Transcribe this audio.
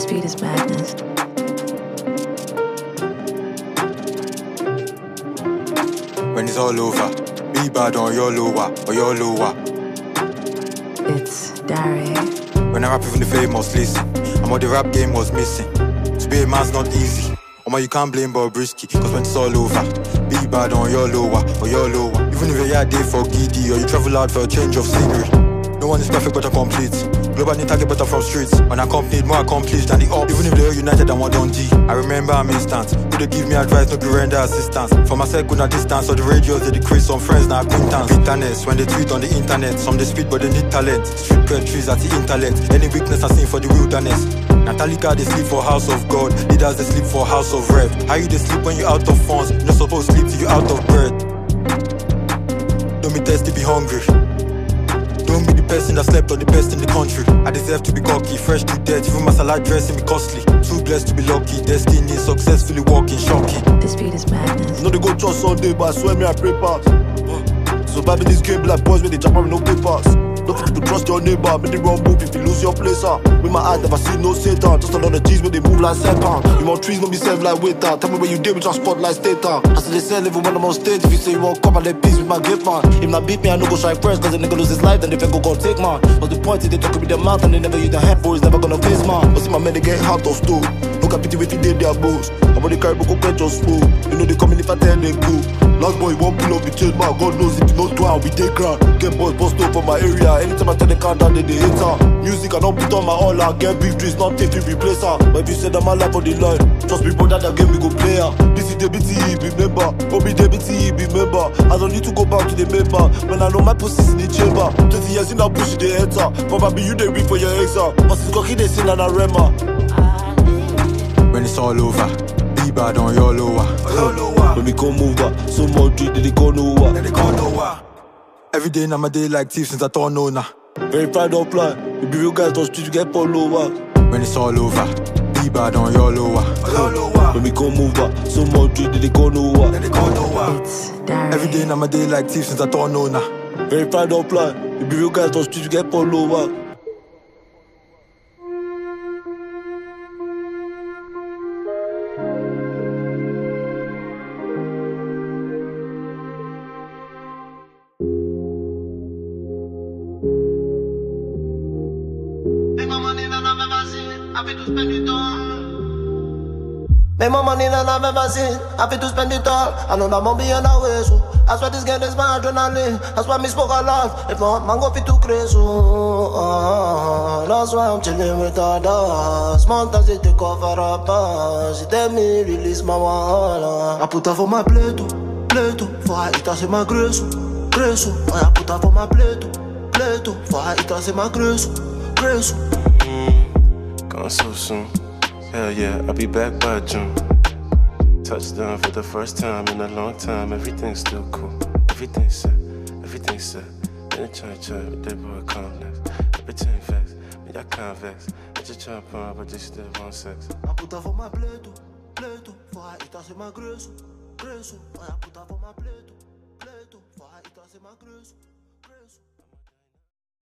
This beat is madness. When it's all over, be bad on your lower, or your lower. It's Dari. When I rap even the famous, listen, I'm what the rap game was missing. To be a man's not easy. You can't blame Bob Risky, cause when it's all over, be bad on your lower, or your lower. Even if you're there for giddy, or you travel out for a change of scenery. No one is perfect but complete. Global need target better from streets. When I accompanied, more accomplished than the up. Even if they're united and one on G. I remember I'm instant. Who they give me advice, no be render assistance. For my circle, na distance. Or the radios, they decrease some friends, na acquaintance. Bitterness, when they tweet on the internet. Some they speed, but they need talent. Street trees at the intellect. Any weakness I seen for the wilderness. Natalika, they sleep for house of God. Leaders, they sleep for house of rep. How you they sleep when you out of funds? You're not supposed to sleep till you out of bread. Don't be thirsty, be hungry. Don't be the person that slept on the best in the country. I deserve to be cocky, fresh to death. Even my salad dressing me costly. Too blessed to be lucky. Destiny, successfully walking, shocking. This beat is madness. No, they go church Sunday, but I swear me I pray pass. Surviving this game like boys when they jump out with no papers. Don't think you can trust your neighbor, make the wrong move if you lose your place. With my eyes never see no Satan. Just a lot of G's when they move like Satan. You want trees, don't be served like waiter. Tell me where you did with your spotlight state. I said they sell even when I'm on stage. If you say you won't come, I let peace with my gift, man. If not beat me, I no go strike first. Cause the nigga lose his life, then they go take, man. What's the point if they talk with their mouth and they never use their head, boys never gonna face, man. But see my men, they get hot of stove. Look at pity if you did their boast. I want the carry go quench your smoke. You know they come in if I tell them go. Last boy, won't pull up, be changed, man. God knows if you know do we take ground. Get boys bust up for my area. Anytime I tell the car down, they hate her. Music, I don't put on my all out. Get big dreams, not take you replace her. But if you said that my life on the line, trust me, brother, that game we go play her. This is the BTE, remember. Obi the BTE, remember. I don't need to go back to the member. When I know my pussy's in the chamber. 20 years in that push, they enter. Probably you they read for your exam. But it's cocky, they sing and I remember. When it's all over, be bad on your lower. When we come over, so much drink that they go nowhere. Every day now my day like thief since I don't know now. Verified offline, we be real guys on street, you get followers. When it's all over, be bad on your lower. When we come over, so much drink that they go nowhere. It's Dari. Every day now my day like thief since I don't know now. Verified offline, we be real guys on street, you get followers. Make my money and I never seen. I fit to spend it all. I know that won't be on our way, so that's why this game is my adrenaline. That's why me smoke a lot. If not, man go fit too crazy. That's why I'm chilling with others. Mountains they take off for a pass. She tell me release my wahala. I put her for my plate, for I eat her say my grace. I put her for my plate, for I eat her say my grace. Gone so soon. Hell yeah, I'll be back by June. Touchdown for the first time in a long time. Everything's still cool. Everything's set. In the church, with that boy calmness. Everything fast, me I can't vex. I just jump on, but they still want sex. I put her for my plate, for I eat her say my grace. I put her for my plate, for I eat her say my grace.